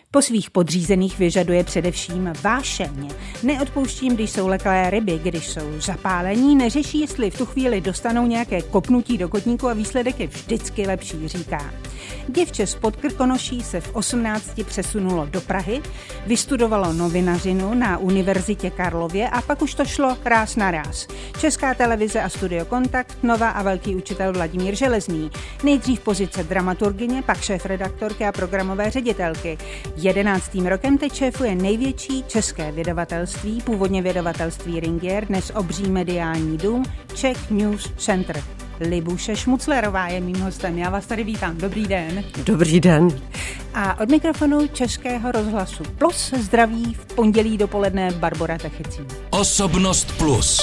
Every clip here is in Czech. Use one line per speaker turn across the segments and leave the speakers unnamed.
Po svých podřízených vyžaduje především vášeň. Neodpouštím, když jsou leklé ryby, když jsou zapálení, neřeší, jestli v tu chvíli dostanou nějaké kopnutí do kotníku a výsledek je vždycky lepší, říká. Děvče z Podkrkonoší se v 18 přesunulo do Prahy, vystudovalo novinařinu na Univerzitě Karlově a pak už to šlo ráz na ráz. Česká televize a Studio Kontakt, Nova a velký učitel Vladimír Železný. Nejdřív pozice dramaturgyně, pak šéfredaktorky a programové ředitelky. 11. rokem teď šéfuje největší české vydavatelství, původně vydavatelství Ringier, dnes obří mediální dům Czech News Center. Libuše Šmuclerová je mým hostem. Já vás tady vítám. Dobrý den.
Dobrý den.
A od mikrofonu Českého rozhlasu Plus zdraví v pondělí dopoledne Barbora Techecí.
Osobnost Plus.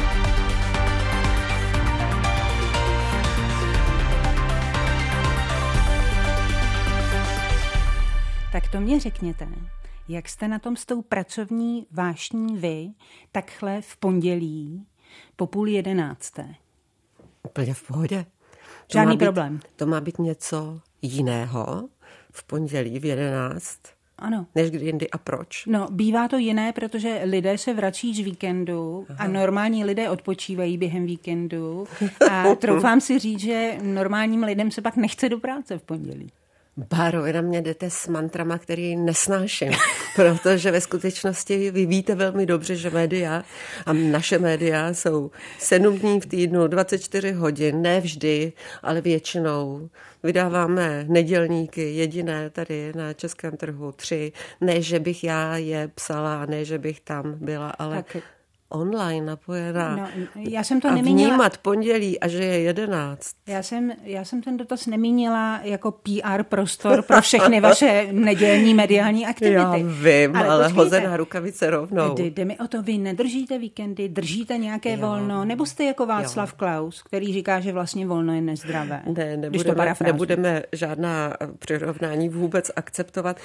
Tak to mě řekněte, jak jste na tom s tou pracovní vášní vy, takhle v pondělí po 10:30?
Úplně v pohodě.
Žádný problém.
To má být něco jiného v pondělí v 11?
Ano.
Než kdy jindy a proč?
No, bývá to jiné, protože lidé se vrací z víkendu a normální lidé odpočívají během víkendu a troufám si říct, že normálním lidem se pak nechce do práce v pondělí.
Báro, vy na mě jdete s mantrama, který nesnáším, protože ve skutečnosti vy víte velmi dobře, že média a naše média jsou 7 dní v týdnu, 24 hodin, ne vždy, ale většinou. Vydáváme nedělníky, jediné tady na českém trhu, 3. Ne, že bych já je psala, ne, že bych tam byla, ale tak online napojená.
No, já jsem to
a
nemínila.
Vnímat pondělí a že je 11.
Já jsem ten dotaz nemínila jako PR prostor pro všechny vaše nedělní mediální aktivity.
Já vím, ale hozená rukavice rovnou.
Jde mi o to, vy nedržíte víkendy, držíte nějaké volno, nebo jste jako Václav Klaus, který říká, že vlastně volno je nezdravé?
Ne, nebudeme žádná přirovnání vůbec akceptovat.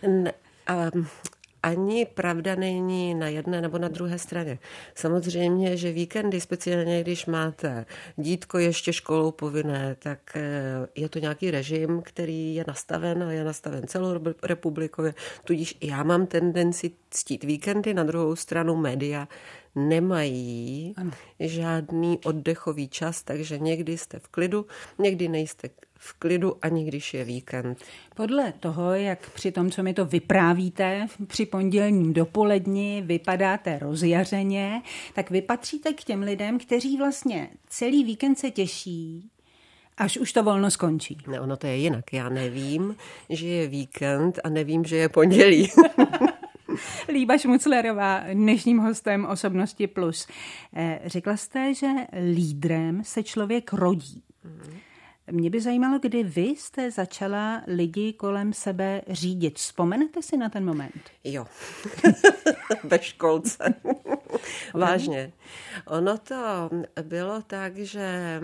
Ani pravda není na jedné nebo na druhé straně. Samozřejmě, že víkendy, speciálně když máte dítko ještě školou povinné, tak je to nějaký režim, který je nastaven a je nastaven celorepublikově. Tudíž já mám tendenci ctít víkendy, na druhou stranu média nemají žádný oddechový čas, takže někdy jste v klidu, někdy nejste v klidu, ani když je víkend.
Podle toho, jak při tom, co mi to vyprávíte, při pondělním dopoledni vypadáte rozjařeně, tak vy patříte k těm lidem, kteří vlastně celý víkend se těší, až už to volno skončí.
Ne, ono to je jinak. Já nevím, že je víkend a nevím, že je pondělí.
Líba Šmuclerová, dnešním hostem Osobnosti Plus. Řekla jste, že lídrem se člověk rodí. Mě by zajímalo, kdy vy jste začala lidi kolem sebe řídit. Vzpomenete si na ten moment?
Jo, ve školce. Vážně. Ono to bylo tak, že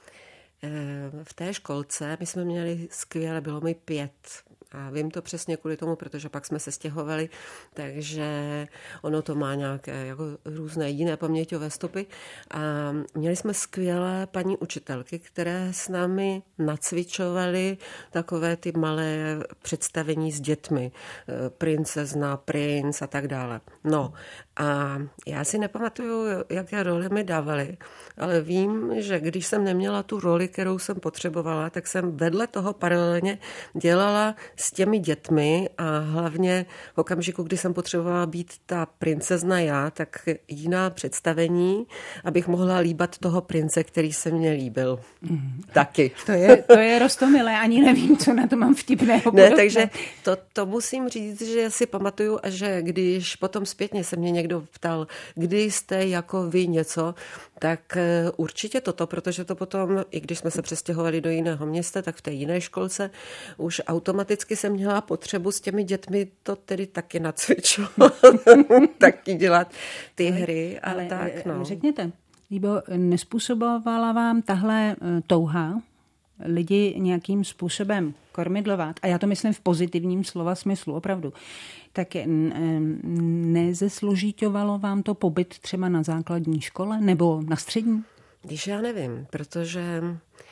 v té školce my jsme měli skvěle, bylo mi 5. A vím to přesně kvůli tomu, protože pak jsme se stěhovali, takže ono to má nějaké jako různé jiné paměťové stopy. A měli jsme skvělé paní učitelky, které s námi nacvičovaly takové ty malé představení s dětmi. Princezna, princ a tak dále. No a já si nepamatuju, jaké roli mi dávali, ale vím, že když jsem neměla tu roli, kterou jsem potřebovala, tak jsem vedle toho paralelně dělala s těmi dětmi a hlavně v okamžiku, kdy jsem potřebovala být ta princezna já, tak jiná představení, abych mohla líbat toho prince, který se mně líbil. Taky.
To je roztomilé, ani nevím, co na to mám vtipného.
Ne, takže to musím říct, že si pamatuju a že když potom zpětně se mě někdo ptal, kdy jste jako vy něco, tak určitě toto, protože to potom, i když jsme se přestěhovali do jiného města, tak v té jiné školce už automaticky jsem měla potřebu s těmi dětmi to tedy taky nacvičovat, taky dělat ty hry a ale tak. No.
Řekněte, Líbo, nespůsobovala vám tahle touha lidi nějakým způsobem kormidlovat, a já to myslím v pozitivním slova smyslu, opravdu, tak nezesložiťovalo vám to pobyt třeba na základní škole nebo na střední?
Když já nevím, protože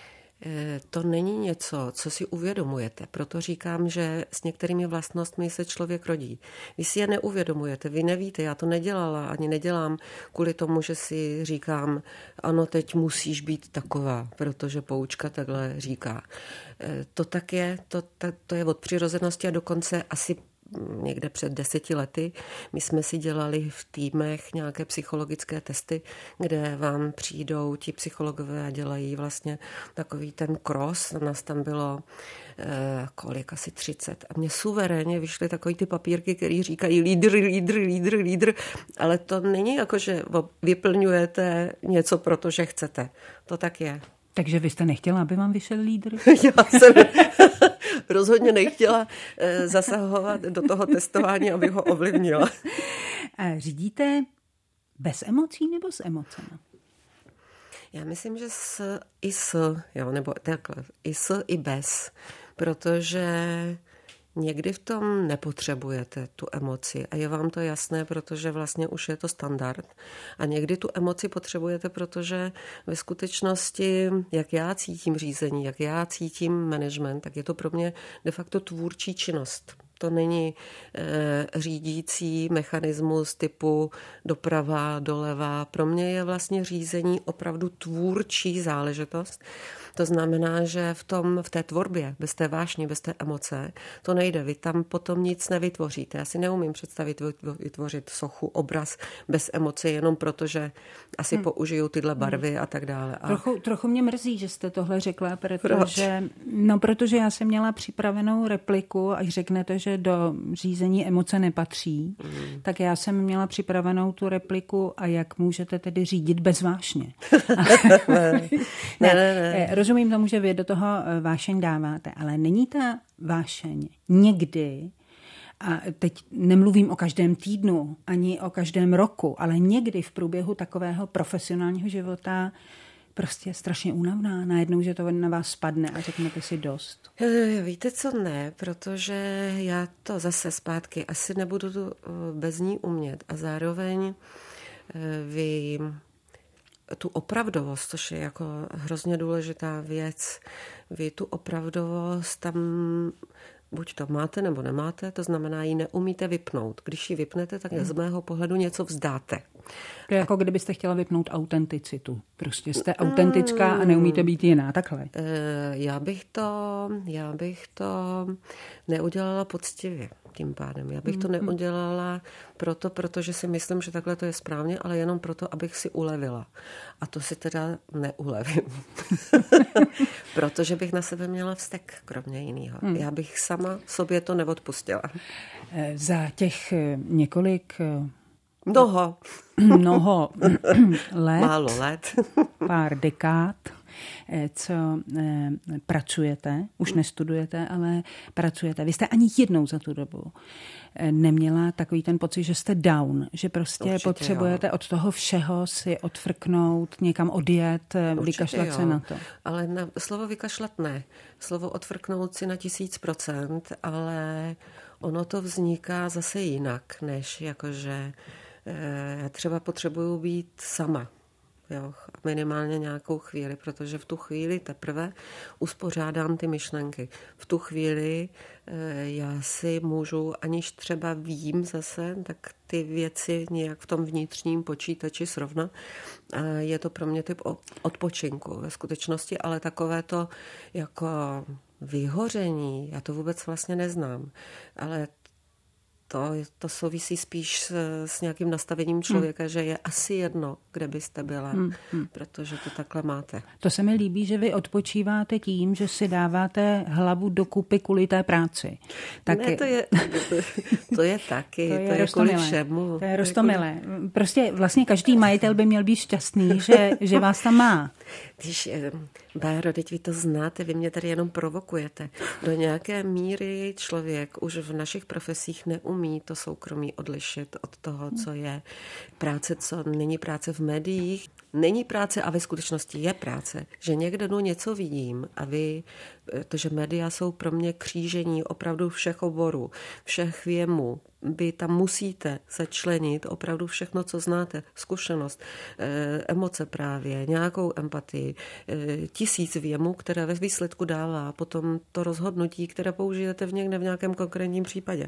to není něco, co si uvědomujete. Proto říkám, že s některými vlastnostmi se člověk rodí. Vy si je neuvědomujete, vy nevíte, já to nedělala, ani nedělám kvůli tomu, že si říkám, ano, teď musíš být taková, protože poučka takhle říká. To tak je, to je od přirozenosti a dokonce asi někde před 10 lety. My jsme si dělali v týmech nějaké psychologické testy, kde vám přijdou ti psychologové a dělají vlastně takový ten cross. Nás tam bylo asi 30. A mně suverénně vyšly takový ty papírky, které říkají lídr, ale to není jako, že vyplňujete něco, protože chcete. To tak je.
Takže vy jste nechtěla, aby vám vyšel lídr?
Já jsem rozhodně nechtěla zasahovat do toho testování, aby ho ovlivnila.
A řídíte bez emocí nebo s emocemi?
Já myslím, že nebo takhle, i bez, protože někdy v tom nepotřebujete tu emoci a je vám to jasné, protože vlastně už je to standard. A někdy tu emoci potřebujete, protože ve skutečnosti, jak já cítím řízení, jak já cítím management, tak je to pro mě de facto tvůrčí činnost. To není řídící mechanismus typu doprava, doleva. Pro mě je vlastně řízení opravdu tvůrčí záležitost. To znamená, že v té tvorbě, bez té vášně, bez té emoce, to nejde. Vy tam potom nic nevytvoříte. Já si neumím představit vytvořit sochu, obraz bez emoce, jenom protože asi použiju tyhle barvy a tak dále.
Trochu mě mrzí, že jste tohle řekla, protože já jsem měla připravenou repliku, až řeknete, že do řízení emoce nepatří, tak já jsem měla připravenou tu repliku a jak můžete tedy řídit bez vášně. Ne. Rozumím tomu, že vy do toho vášeň dáváte, ale není ta vášeň někdy, a teď nemluvím o každém týdnu, ani o každém roku, ale někdy v průběhu takového profesionálního života prostě strašně únavná. Najednou, že to na vás spadne a řeknete si dost.
Víte co, ne, protože já to zase zpátky asi nebudu bez ní umět a zároveň vy tu opravdovost, což je jako hrozně důležitá věc, vy tu opravdovost tam buď to máte nebo nemáte, to znamená, ji neumíte vypnout. Když ji vypnete, tak z mého pohledu něco vzdáte.
To je jako kdybyste chtěla vypnout autenticitu. Prostě jste autentická a neumíte být jiná, takhle.
Já bych to neudělala poctivě tím pádem. Já bych to neudělala protože si myslím, že takhle to je správně, ale jenom proto, abych si ulevila. A to si teda neulevím. Protože bych na sebe měla vztek, kromě jiného. Já bych sama sobě to neodpustila.
Za těch několik... Mnoho let.
Málo let.
Pár dekád, co pracujete, už nestudujete, ale pracujete. Vy jste ani jednou za tu dobu neměla takový ten pocit, že jste down, že prostě určitě potřebujete od toho všeho si odfrknout, někam odjet, vykašlat se na to.
Ale slovo vykašlat ne. Slovo odfrknout si na 1000%, ale ono to vzniká zase jinak, než jakože já třeba potřebuju být sama. Jo, minimálně nějakou chvíli, protože v tu chvíli teprve uspořádám ty myšlenky. V tu chvíli já si můžu, aniž třeba vím zase, tak ty věci nějak v tom vnitřním počítači srovnat. Je to pro mě typ odpočinku ve skutečnosti, ale takové to jako vyhoření, já to vůbec vlastně neznám, ale to souvisí spíš s nějakým nastavením člověka, že je asi jedno, kde byste byla, protože to takhle máte.
To se mi líbí, že vy odpočíváte tím, že si dáváte hlavu do kupy kvůli té práci.
Tak ne, to je taky, to je kvůli všemu.
To je roztomilé. Prostě vlastně každý majitel by měl být šťastný, že vás tam má.
Když, Báro, teď vy to znáte, vy mě tady jenom provokujete. Do nějaké míry člověk už v našich profesích neumí to soukromí odlišit od toho, co je práce, co není práce v médiích. Není práce a ve skutečnosti je práce. Že někde něco vidím a že média jsou pro mě křížení opravdu všech oborů, všech věmů, vy tam musíte začlenit opravdu všechno, co znáte, zkušenost, emoce právě, nějakou empatii, 1000 věmů, které ve výsledku dává potom to rozhodnutí, které použijete v nějakém konkrétním případě.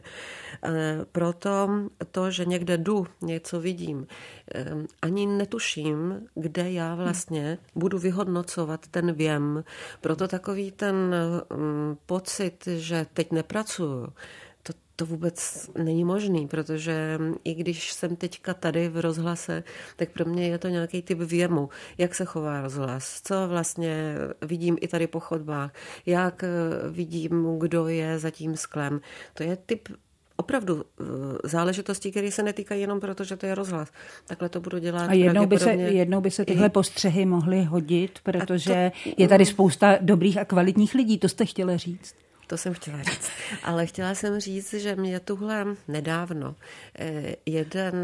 Proto to, že někde jdu, něco vidím, ani netuším, kde já vlastně budu vyhodnocovat ten věm. Proto takový ten pocit, že teď nepracuju, to vůbec není možný, protože i když jsem teďka tady v rozhlase, tak pro mě je to nějaký typ věmu, jak se chová rozhlas, co vlastně vidím i tady po chodbách, jak vidím, kdo je za tím sklem. To je typ opravdu záležitosti, které se netýkají jenom proto, že to je rozhlas. Takhle to budu dělat.
A jednou by se tyhle postřehy mohly hodit, protože je tady spousta dobrých a kvalitních lidí. To jste chtěla říct?
To jsem chtěla říct. Ale chtěla jsem říct, že mě tuhle nedávno jeden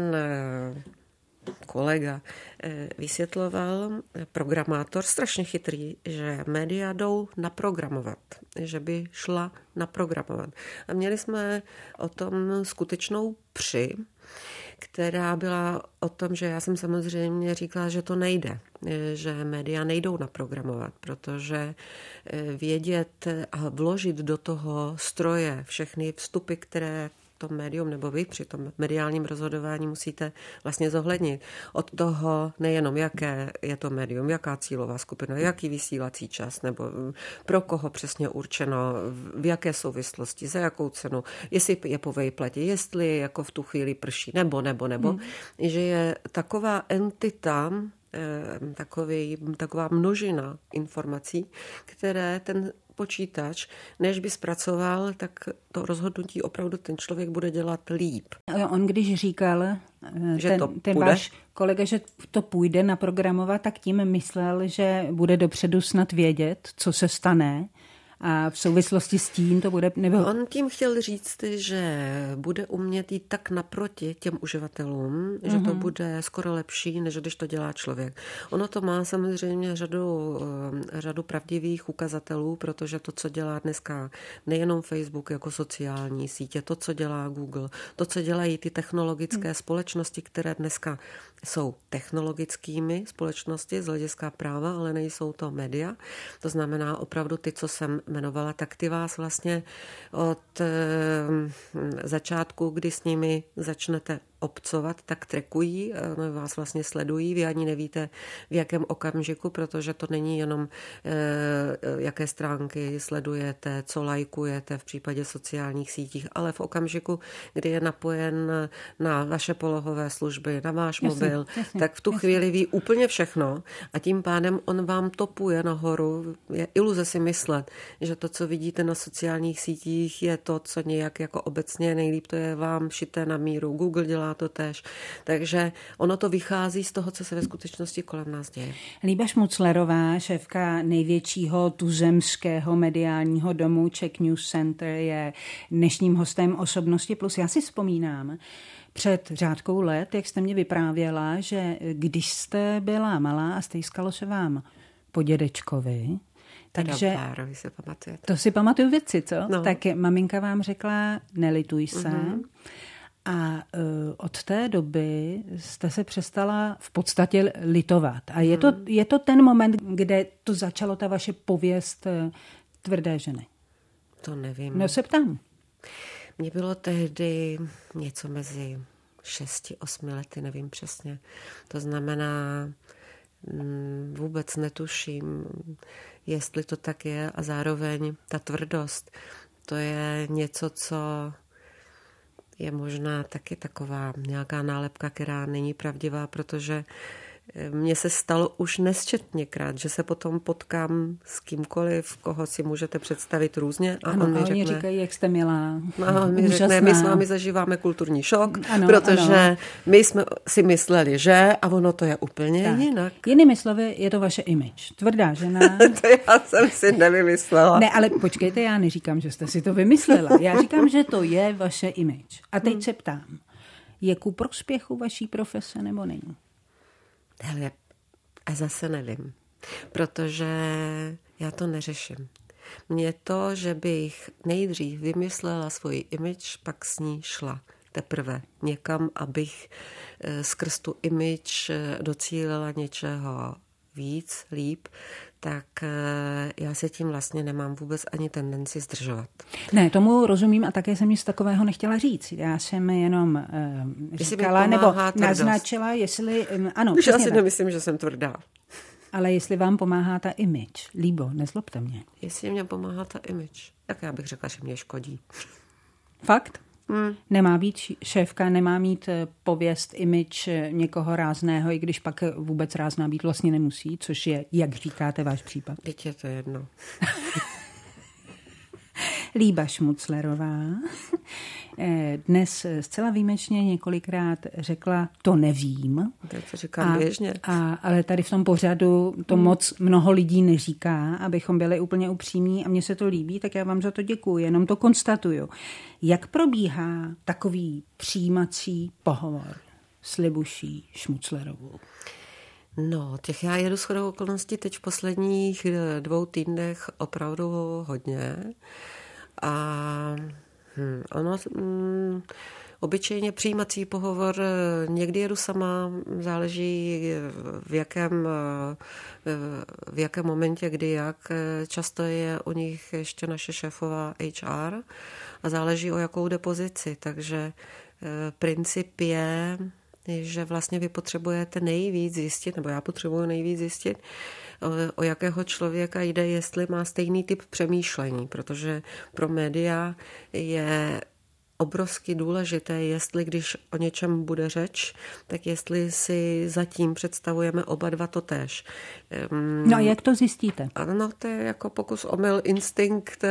kolega vysvětloval, programátor, strašně chytrý, že média jdou naprogramovat, že by šla naprogramovat. A měli jsme o tom skutečnou při, která byla o tom, že já jsem samozřejmě říkala, že to nejde, že média nejdou naprogramovat, protože vědět a vložit do toho stroje všechny vstupy, které to médium nebo vy při tom mediálním rozhodování musíte vlastně zohlednit. Od toho nejenom, jaké je to médium, jaká cílová skupina, jaký vysílací čas, nebo pro koho přesně určeno, v jaké souvislosti, za jakou cenu, jestli je po vejplatě, jestli jako v tu chvíli prší, nebo, že je taková entita, taková množina informací, které ten počítač, než by zpracoval, tak to rozhodnutí opravdu ten člověk bude dělat líp.
On když říkal, že ten váš kolega, že to půjde naprogramovat, tak tím myslel, že bude dopředu snad vědět, co se stane, a v souvislosti s tím to bude... Nebo...
On tím chtěl říct, že bude umět jít tak naproti těm uživatelům, že to bude skoro lepší, než když to dělá člověk. Ono to má samozřejmě řadu pravdivých ukazatelů, protože to, co dělá dneska nejenom Facebook jako sociální sítě, to, co dělá Google, to, co dělají ty technologické společnosti, které dneska jsou technologickými společnosti z hlediska práva, ale nejsou to média. To znamená opravdu ty, co jsem jmenovala, tak ty vás vlastně od začátku, kdy s nimi začnete obcovat, tak trekují, vás vlastně sledují, vy ani nevíte v jakém okamžiku, protože to není jenom jaké stránky sledujete, co lajkujete v případě sociálních sítích, ale v okamžiku, kdy je napojen na vaše polohové služby, na váš mobil, tak v tu chvíli ví úplně všechno a tím pádem on vám topuje nahoru. Je iluze si myslet, že to, co vidíte na sociálních sítích, je to, co nějak jako obecně nejlíp, to je vám šité na míru. Google dělá to též. Takže ono to vychází z toho, co se ve skutečnosti kolem nás děje.
Líba Šmuclerová, šéfka největšího tuzemského mediálního domu Czech News Center, je dnešním hostem Osobnosti plus. Já si vzpomínám, před řádkou let, jak jste mě vyprávěla, že když jste byla malá a stejskalo se vám po dědečkovi, takže to si pamatuju věci, co? No. Tak maminka vám řekla, nelituj se. A od té doby jste se přestala v podstatě litovat. A je to ten moment, kde to začalo ta vaše pověst tvrdé ženy?
To nevím.
No se ptám.
Mně bylo tehdy něco mezi 6-8 lety, nevím přesně. To znamená, vůbec netuším, jestli to tak je, a zároveň ta tvrdost, to je něco, co je možná taky taková nějaká nálepka, která není pravdivá, protože mně se stalo už nesčetněkrát, že se potom potkám s kýmkoliv, koho si můžete představit různě. A
ano,
on mi řekne,
oni říkají, jak jste milá.
A on mi řekne, my s vámi zažíváme kulturní šok, protože my jsme si mysleli, že, a ono to je úplně jinak.
Jinými slovy, je to vaše image. Tvrdá žena.
To já jsem si nevymyslela.
Ne, ale počkejte, já neříkám, že jste si to vymyslela. Já říkám, že to je vaše image. A teď se ptám, je ku prospěchu vaší profese nebo není?
Hele, a zase nevím, protože já to neřeším. Mně to, že bych nejdřív vymyslela svoji image, pak s ní šla. teprve někam, abych skrz tu image docílila něčeho víc, líp, tak já se tím vlastně nemám vůbec ani tendenci zdržovat.
Ne, tomu rozumím a také jsem nic takového nechtěla říct. Já jsem jenom říkala nebo naznačila, jestli... Ano,
já si nemyslím, že jsem tvrdá.
Ale jestli vám pomáhá ta image, Líbo, nezlobte mě.
Jestli mě pomáhá ta image, tak já bych řekla, že mě škodí.
Fakt? Nemá být šéfka, nemá mít pověst, image někoho rázného, i když pak vůbec rázná být vlastně nemusí, což je, jak říkáte, váš případ.
Teď je to jedno.
Líba Šmuclerová dnes zcela výjimečně několikrát řekla, to nevím.
To říkám běžně.
Ale tady v tom pořadu to moc mnoho lidí neříká, abychom byli úplně upřímní a mně se to líbí, tak já vám za to děkuju, jenom to konstatuju. Jak probíhá takový přijímací pohovor s Libuší Šmuclerovou?
No, těch já jedu shodou okolností teď v posledních 2 týdnech opravdu hodně. A ono obyčejně přijímací pohovor, někdy jedu sama, záleží v jakém momentě, kdy jak. Často je u nich ještě naše šéfová HR a záleží o jakou jde pozici, takže princip je, že vlastně vy potřebujete nejvíc zjistit, nebo já potřebuji nejvíc zjistit, o jakého člověka jde, jestli má stejný typ přemýšlení, protože pro média je obrovsky důležité, jestli když o něčem bude řeč, tak jestli si zatím představujeme oba dva totéž.
No a jak to zjistíte?
Ano, to je jako pokus omyl, instinkt,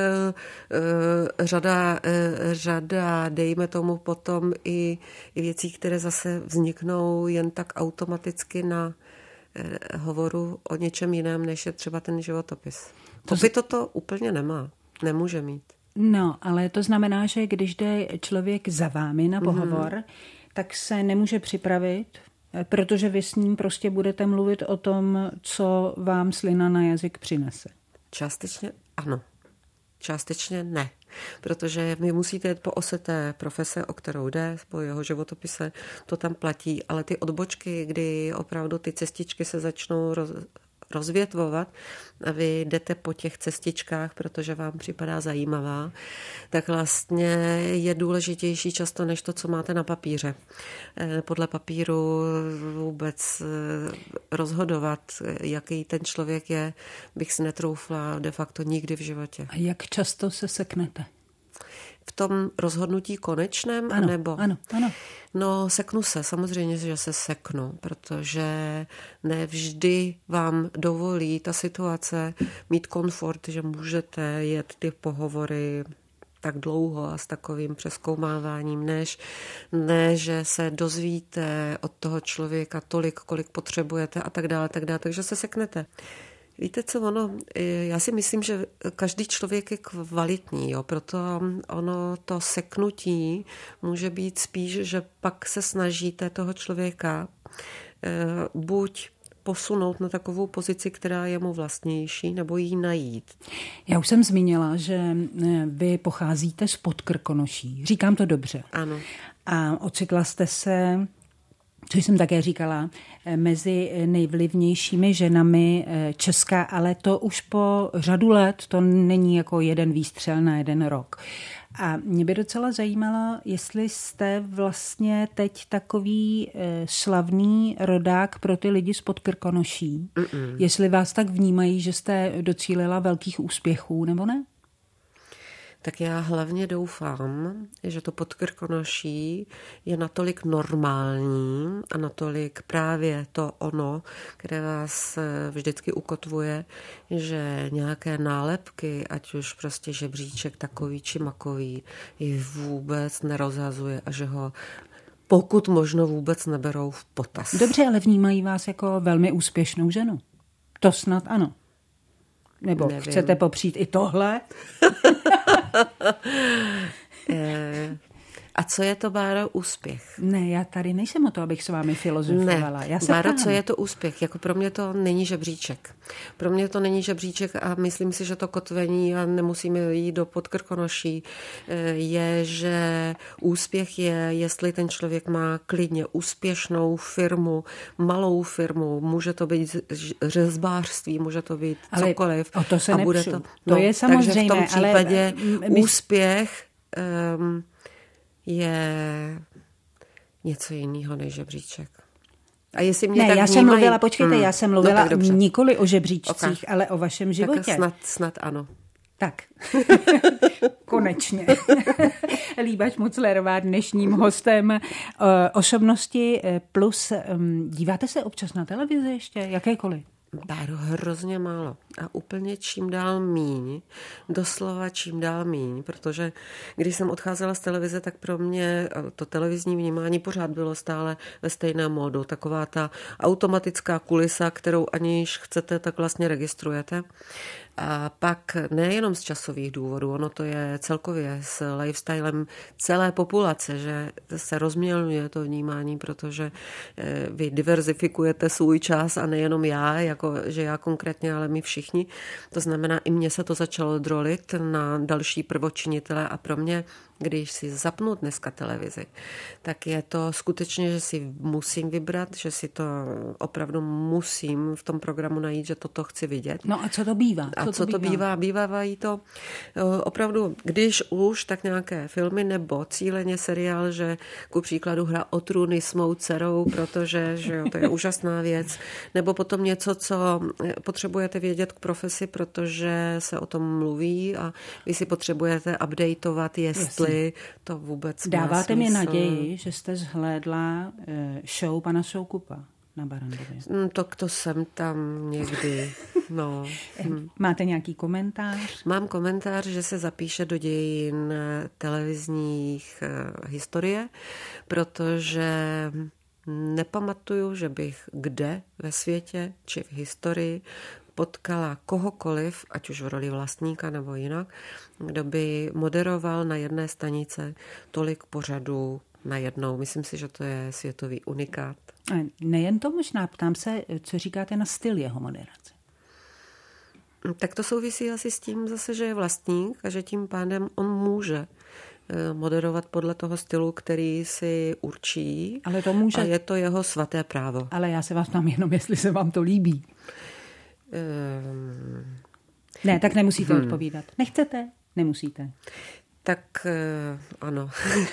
řada, dejme tomu potom i věcí, které zase vzniknou jen tak automaticky na hovoru o něčem jiném, než je třeba ten životopis. To úplně nemá, nemůže mít.
No, ale to znamená, že když jde člověk za vámi na pohovor, tak se nemůže připravit, protože vy s ním prostě budete mluvit o tom, co vám slina na jazyk přinese.
Částečně ano, částečně ne. Protože vy musíte jít po ose té profese, o kterou jde, po jeho životopise, to tam platí, ale ty odbočky, kdy opravdu ty cestičky se začnou rozvětvovat a vy jdete po těch cestičkách, protože vám připadá zajímavá, tak vlastně je důležitější často než to, co máte na papíře. Podle papíru vůbec rozhodovat, jaký ten člověk je, bych si netroufla de facto nikdy v životě.
A jak často se seknete?
V tom rozhodnutí konečném?
Ano,
nebo?
Ano.
No, seknu se, samozřejmě, že se seknu, protože nevždy vám dovolí ta situace mít komfort, že můžete jet ty pohovory tak dlouho a s takovým přezkoumáváním, ne, že se dozvíte od toho člověka tolik, kolik potřebujete a tak dále, takže se seknete. Víte co, já si myslím, že každý člověk je kvalitní, proto ono to seknutí může být spíš, že pak se snažíte toho člověka buď posunout na takovou pozici, která je mu vlastnější, nebo jí najít.
Já už jsem zmínila, že vy pocházíte z Podkrkonoší. Říkám to dobře.
Ano.
A ocitla jste se, co jsem také říkala, mezi nejvlivnějšími ženami Česka, ale to už po řadu let, to není jako jeden výstřel na jeden rok. A mě by docela zajímalo, jestli jste vlastně teď takový slavný rodák pro ty lidi z Podkrkonoší. Jestli vás tak vnímají, že jste docílila velkých úspěchů, nebo ne?
Tak já hlavně doufám, že to Podkrkonoší je natolik normální a natolik právě to ono, které vás vždycky ukotvuje, že nějaké nálepky, ať už prostě žebříček takový či makový, ji vůbec nerozhazuje a že ho pokud možno vůbec neberou v potaz.
Dobře, ale vnímají vás jako velmi úspěšnou ženu. To snad ano. Nebo nevím. Chcete popřít i tohle?
A co je to, Báro, úspěch?
Ne, já tady nejsem o to, abych s vámi filozofovala.
Ne,
Já se
Báro,
ptám.
co je to úspěch? Jako pro mě to není žebříček. Pro mě to není žebříček a myslím si, že to kotvení, a nemusíme jít do podkrkonoší, je, že úspěch je, jestli ten člověk má klidně úspěšnou firmu, malou firmu, může to být řezbářství, může to být cokoliv.
Ale o to se nepřu.
To
je samozřejmě,
takže v tom případě
ale
úspěch je něco jiného než žebříček. A jestli mě
ne,
tak
já
vnímají...
jsem mluvila, počkejte, já jsem mluvila nikoli o žebříčcích,
Okay.
ale o vašem životě.
Tak snad ano.
Tak, konečně. Líba Šmuclerová dnešním hostem Osobnosti plus. Díváte se občas na televizi ještě? Jakékoliv?
Báro, hrozně málo. A úplně čím dál míň, doslova čím dál míň, protože když jsem odcházela z televize, tak pro mě to televizní vnímání pořád bylo stále ve stejném módu. Taková ta automatická kulisa, kterou aniž chcete, tak vlastně registrujete. A pak nejenom z časových důvodů, ono to je celkově s lifestylem celé populace, že se rozmělňuje to vnímání, protože vy diverzifikujete svůj čas a nejenom já, jako že já konkrétně, ale my všichni. To znamená, i mně se to začalo drolit na další prvočinitele a pro mě, když si zapnu dneska televizi, tak je to skutečně, že si musím vybrat, že si to opravdu musím v tom programu najít, že toto chci vidět.
No a co to bývá?
Co to bývá? Bývají to opravdu, když už, tak nějaké filmy nebo cíleně seriál, že ku příkladu Hra o trůny s mou dcerou, protože že jo, to je úžasná věc. Nebo potom něco, co potřebujete vědět k profesi, protože se o tom mluví a vy si potřebujete updateovat, jestli to vůbec má
Dáváte mi
smysl.
naději, že jste zhlédla show pana Soukupa na Barrandově.
To jsem tam někdy. No.
Máte nějaký komentář?
Mám komentář, že se zapíše do dějin televizních historie, protože nepamatuju, že bych kde ve světě či v historii potkala kohokoliv, ať už v roli vlastníka nebo jinak, kdo by moderoval na jedné stanice tolik pořadů najednou. Myslím si, že to je světový unikát.
Nejen to možná, ptám se, co říkáte na styl jeho moderace?
Tak to souvisí asi s tím zase, že je vlastník a že tím pádem on může moderovat podle toho stylu, který si určí.
Ale to může...
A je to jeho svaté právo.
Ale já se vás ptám jenom, jestli se vám to líbí. Ne, tak nemusíte odpovídat. Nechcete? Nemusíte.
Tak ano.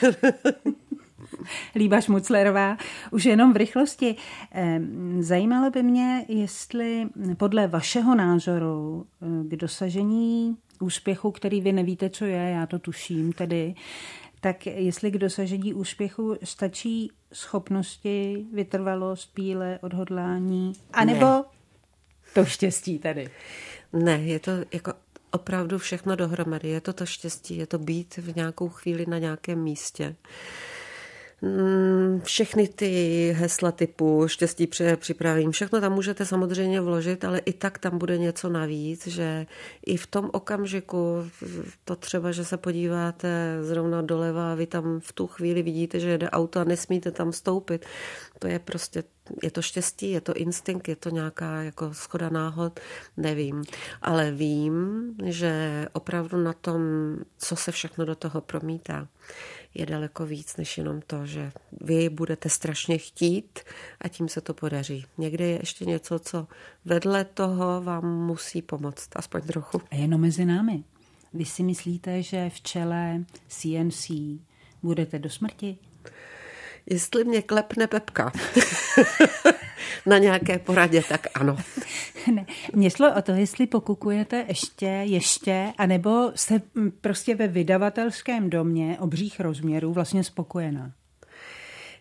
Líba Šmuclerová, už jenom v rychlosti. Zajímalo by mě, jestli podle vašeho názoru k dosažení úspěchu, který vy nevíte, co je, já to tuším tedy, tak jestli k dosažení úspěchu stačí schopnosti, vytrvalost, píle, odhodlání, anebo to štěstí tady?
Ne, je to jako opravdu všechno dohromady. Je to štěstí, je to být v nějakou chvíli na nějakém místě. Všechny ty hesla typu štěstí připravím, všechno tam můžete samozřejmě vložit, ale i tak tam bude něco navíc, že i v tom okamžiku, to třeba, že se podíváte zrovna doleva a vy tam v tu chvíli vidíte, že jede auto a nesmíte tam vstoupit, to je prostě, je to štěstí, je to instinkt, je to nějaká jako shoda náhod, nevím. Ale vím, že opravdu na tom, co se všechno do toho promítá, je daleko víc, než jenom to, že vy budete strašně chtít a tím se to podaří. Někde je ještě něco, co vedle toho vám musí pomoct, aspoň trochu.
A jenom mezi námi. Vy si myslíte, že v čele CNC budete do smrti?
Jestli mě klepne Pepka na nějaké poradě, tak ano.
Ne, mě šlo o to, jestli pokukujete ještě, anebo jste prostě ve vydavatelském domě obřích rozměrů vlastně spokojená.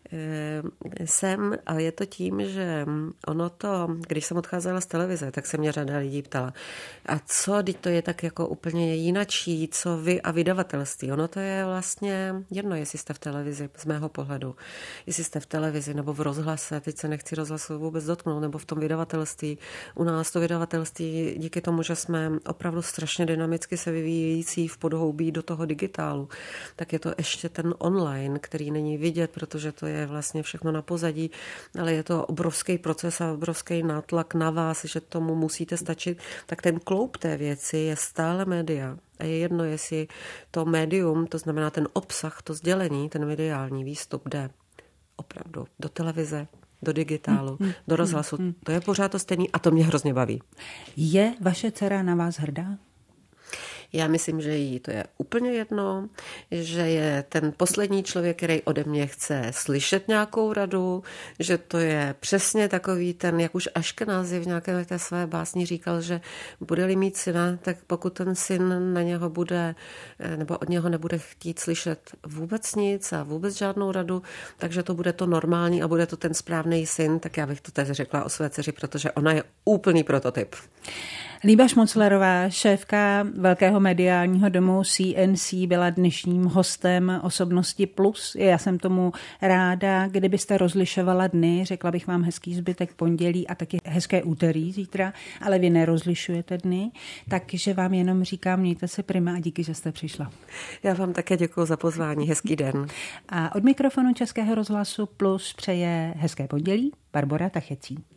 jsem, a je to tím, že ono to, když jsem odcházela z televize, tak se mě řada lidí ptala, a co, teď to je tak jako úplně jinačí, co vy a vydavatelství. Ono to je vlastně jedno, jestli jste v televizi, z mého pohledu, jestli jste v televizi nebo v rozhlase, teď se nechci rozhlasu vůbec dotknout, nebo v tom vydavatelství. U nás to vydavatelství, díky tomu, že jsme opravdu strašně dynamicky se vyvíjející v podhoubí do toho digitálu, tak je to ještě ten online, který není vidět, protože to je vlastně všechno na pozadí, ale je to obrovský proces a obrovský nátlak na vás, že tomu musíte stačit, tak ten kloup té věci je stále média. A je jedno, jestli to médium, to znamená ten obsah, to sdělení, ten mediální výstup jde opravdu do televize, do digitálu, do rozhlasu. To je pořád to stejný a to mě hrozně baví.
Je vaše dcera na vás hrdá?
Já myslím, že jí to je úplně jedno, že je ten poslední člověk, který ode mě chce slyšet nějakou radu, že to je přesně takový ten, jak už Aškenázi v nějaké té své básni říkal, že bude-li mít syna, tak pokud ten syn na něho bude, nebo od něho nebude chtít slyšet vůbec nic a vůbec žádnou radu, takže to bude to normální a bude to ten správný syn, tak já bych to teď řekla o své dceři, protože ona je úplný prototyp.
Líba Šmoclerová, šéfka velkého mediálního domu CNC, byla dnešním hostem Osobnosti Plus. Já jsem tomu ráda, kdybyste rozlišovala dny, řekla bych vám hezký zbytek pondělí a taky hezké úterý zítra, ale vy nerozlišujete dny, takže vám jenom říkám, mějte se prima a díky, že jste přišla.
Já vám také děkuji za pozvání, hezký den.
A od mikrofonu Českého rozhlasu Plus přeje hezké pondělí Barbora Tachecí.